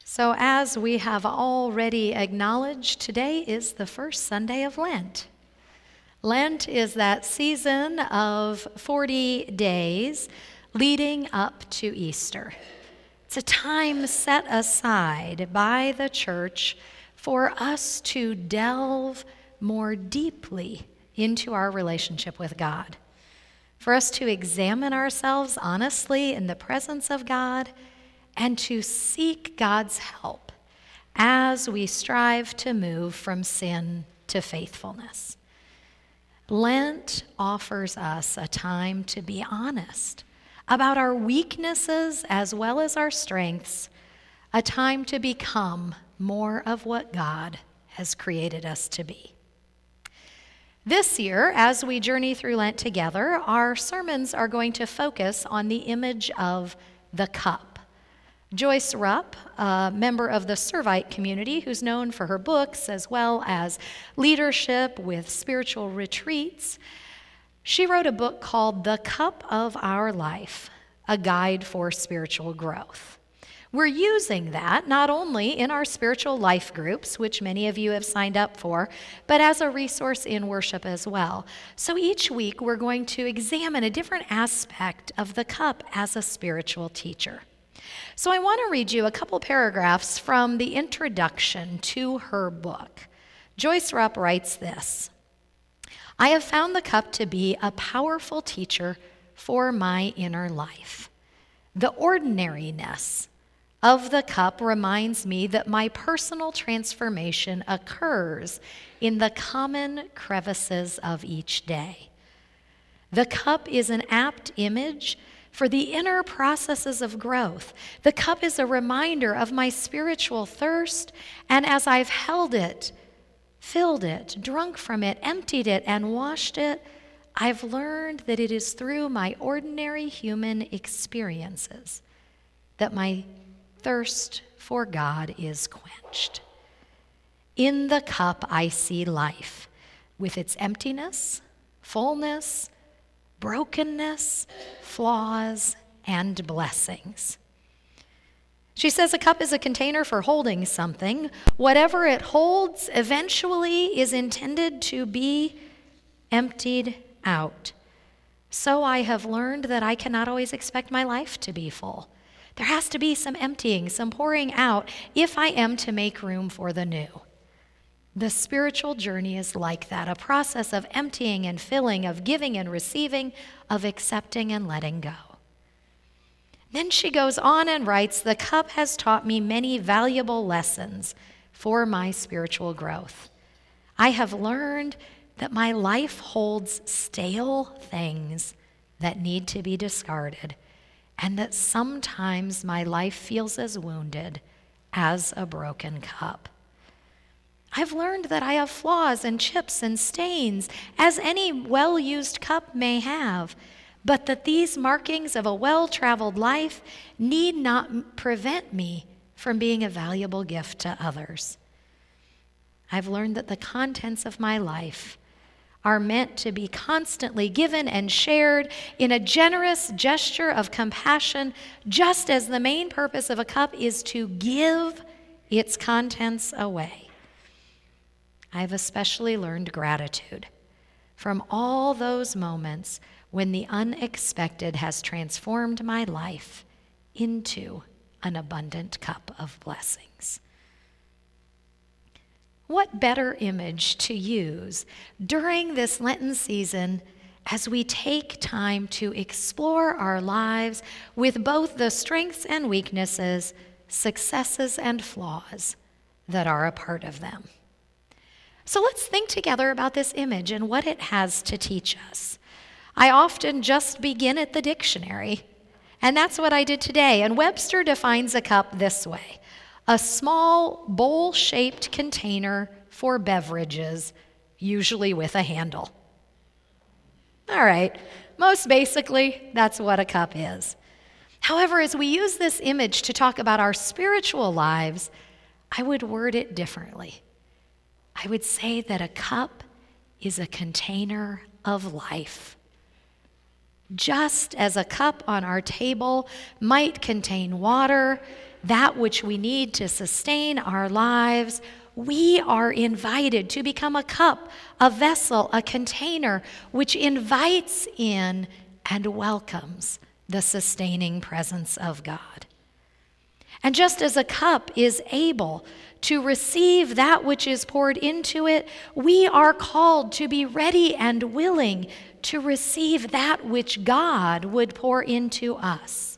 So, as we have already acknowledged, today is the first Sunday of Lent. Lent is that season of 40 days leading up to Easter. It's a time set aside by the church for us to delve more deeply into our relationship with God, for us to examine ourselves honestly in the presence of God, and to seek God's help as we strive to move from sin to faithfulness. Lent offers us a time to be honest about our weaknesses as well as our strengths, a time to become more of what God has created us to be. This year, as we journey through Lent together, our sermons are going to focus on the image of the cup. Joyce Rupp, a member of the Servite community who's known for her books as well as leadership with spiritual retreats, she wrote a book called The Cup of Our Life, a guide for spiritual growth. We're using that not only in our spiritual life groups, which many of you have signed up for, but as a resource in worship as well. So each week we're going to examine a different aspect of the cup as a spiritual teacher. So I want to read you a couple paragraphs from the introduction to her book. Joyce Rupp writes this: I have found the cup to be a powerful teacher for my inner life. The ordinariness of the cup reminds me that my personal transformation occurs in the common crevices of each day. The cup is an apt image for the inner processes of growth. The cup is a reminder of my spiritual thirst, and as I've held it, filled it, drunk from it, emptied it, and washed it, I've learned that it is through my ordinary human experiences that my thirst for God is quenched. In the cup, I see life with its emptiness, fullness, brokenness, flaws, and blessings. She says a cup is a container for holding something. Whatever it holds eventually is intended to be emptied out. So I have learned that I cannot always expect my life to be full. There has to be some emptying, some pouring out, if I am to make room for the new. The spiritual journey is like that, a process of emptying and filling, of giving and receiving, of accepting and letting go. Then she goes on and writes, the cup has taught me many valuable lessons for my spiritual growth. I have learned that my life holds stale things that need to be discarded, and that sometimes my life feels as wounded as a broken cup. I've learned that I have flaws and chips and stains, as any well-used cup may have, but that these markings of a well-traveled life need not prevent me from being a valuable gift to others. I've learned that the contents of my life are meant to be constantly given and shared in a generous gesture of compassion, just as the main purpose of a cup is to give its contents away. I've especially learned gratitude from all those moments when the unexpected has transformed my life into an abundant cup of blessings. What better image to use during this Lenten season as we take time to explore our lives with both the strengths and weaknesses, successes and flaws that are a part of them? So let's think together about this image and what it has to teach us. I often just begin at the dictionary, and that's what I did today. And Webster defines a cup this way: a small bowl-shaped container for beverages, usually with a handle. All right, most basically, that's what a cup is. However, as we use this image to talk about our spiritual lives, I would word it differently. I would say that a cup is a container of life. Just as a cup on our table might contain water, that which we need to sustain our lives, we are invited to become a cup, a vessel, a container which invites in and welcomes the sustaining presence of God. And just as a cup is able to receive that which is poured into it, we are called to be ready and willing to receive that which God would pour into us.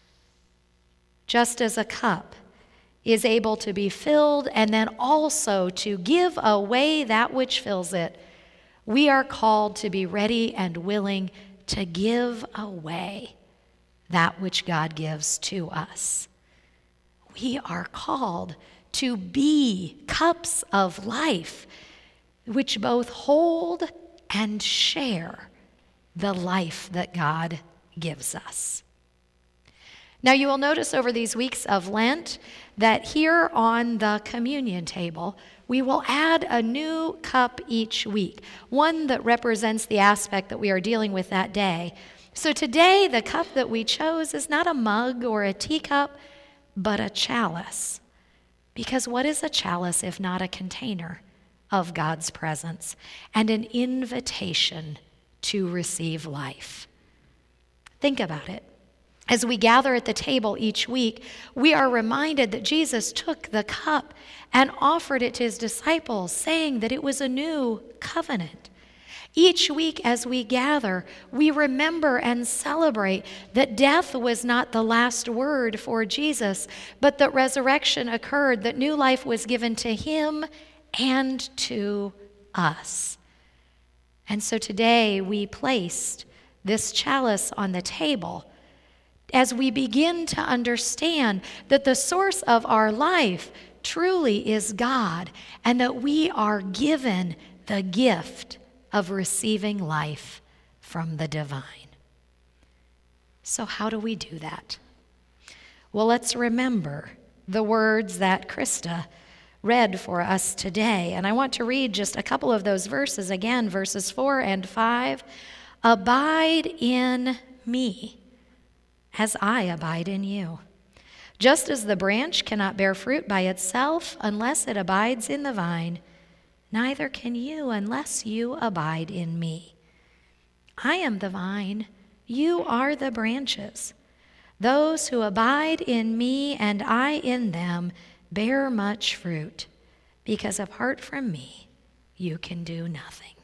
Just as a cup is able to be filled and then also to give away that which fills it, we are called to be ready and willing to give away that which God gives to us. We are called to be cups of life, which both hold and share the life that God gives us. Now, you will notice over these weeks of Lent that here on the communion table, we will add a new cup each week, one that represents the aspect that we are dealing with that day. So today, the cup that we chose is not a mug or a teacup, but a chalice. Because what is a chalice if not a container of God's presence and an invitation to receive life? Think about it. As we gather at the table each week, we are reminded that Jesus took the cup and offered it to his disciples, saying that it was a new covenant. Each week as we gather, we remember and celebrate that death was not the last word for Jesus, but that resurrection occurred, that new life was given to him and to us. And so today we placed this chalice on the table as we begin to understand that the source of our life truly is God, and that we are given the gift of receiving life from the divine. So how do we do that? Well, let's remember the words that Krista read for us today. And I want to read just a couple of those verses again, verses 4 and 5. Abide in me, as I abide in you. Just as the branch cannot bear fruit by itself unless it abides in the vine, neither can you unless you abide in me. I am the vine, you are the branches. Those who abide in me and I in them bear much fruit, because apart from me, you can do nothing.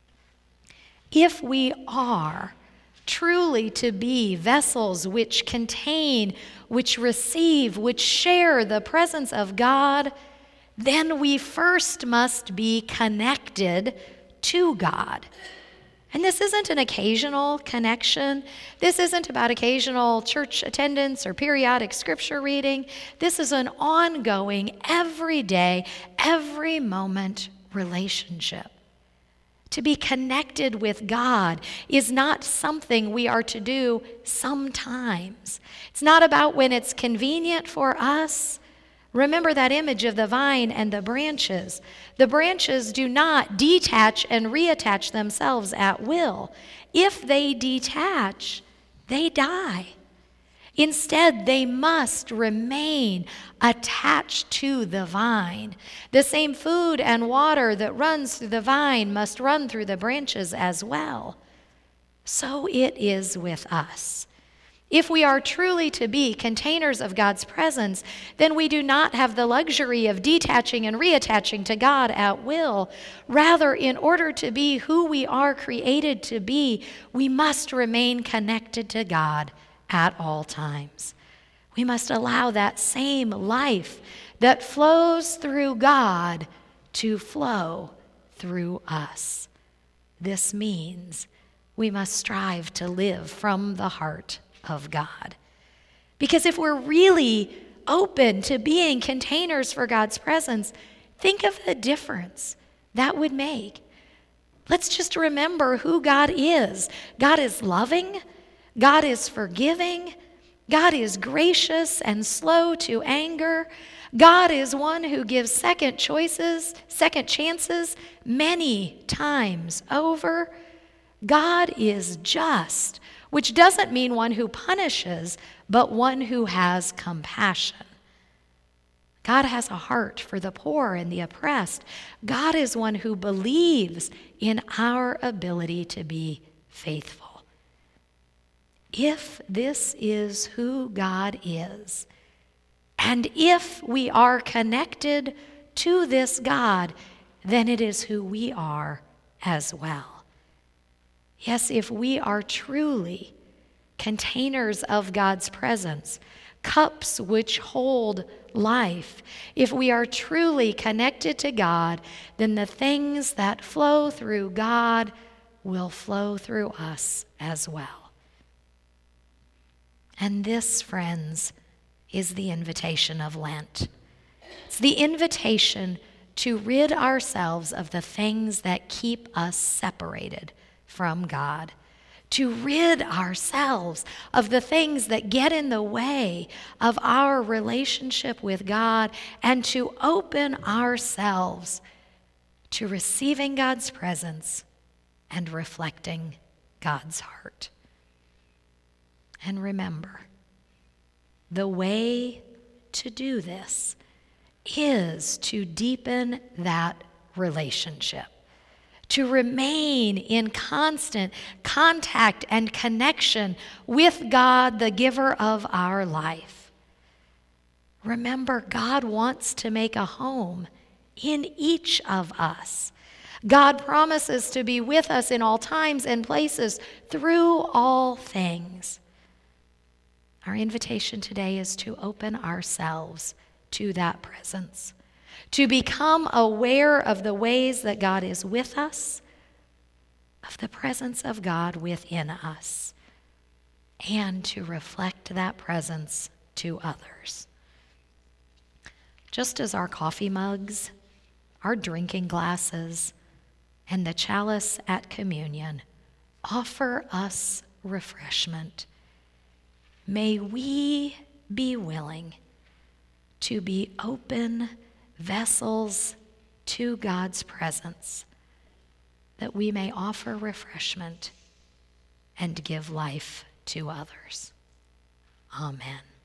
If we are truly to be vessels which contain, which receive, which share the presence of God, then we first must be connected to God. And this isn't an occasional connection. This isn't about occasional church attendance or periodic scripture reading. This is an ongoing, everyday, every moment relationship. To be connected with God is not something we are to do sometimes. It's not about when it's convenient for us. Remember that image of the vine and the branches. The branches do not detach and reattach themselves at will. If they detach, they die. Instead, they must remain attached to the vine. The same food and water that runs through the vine must run through the branches as well. So it is with us. If we are truly to be containers of God's presence, then we do not have the luxury of detaching and reattaching to God at will. Rather, in order to be who we are created to be, we must remain connected to God at all times. We must allow that same life that flows through God to flow through us. This means we must strive to live from the heart of God. Because if we're really open to being containers for God's presence, think of the difference that would make. Let's just remember who God is. God is loving. God is forgiving. God is gracious and slow to anger. God is one who gives second chances many times over. God is just which doesn't mean one who punishes, but one who has compassion. God has a heart for the poor and the oppressed. God is one who believes in our ability to be faithful. If this is who God is, and if we are connected to this God, then it is who we are as well. Yes, if we are truly containers of God's presence, cups which hold life, if we are truly connected to God, then the things that flow through God will flow through us as well. And this, friends, is the invitation of Lent. It's the invitation to rid ourselves of the things that keep us separated from God, to rid ourselves of the things that get in the way of our relationship with God, and to open ourselves to receiving God's presence and reflecting God's heart. And remember, the way to do this is to deepen that relationship, to remain in constant contact and connection with God, the giver of our life. Remember, God wants to make a home in each of us. God promises to be with us in all times and places through all things. Our invitation today is to open ourselves to that presence, to become aware of the ways that God is with us, of the presence of God within us, and to reflect that presence to others. Just as our coffee mugs, our drinking glasses, and the chalice at communion offer us refreshment, may we be willing to be open vessels to God's presence, that we may offer refreshment and give life to others. Amen.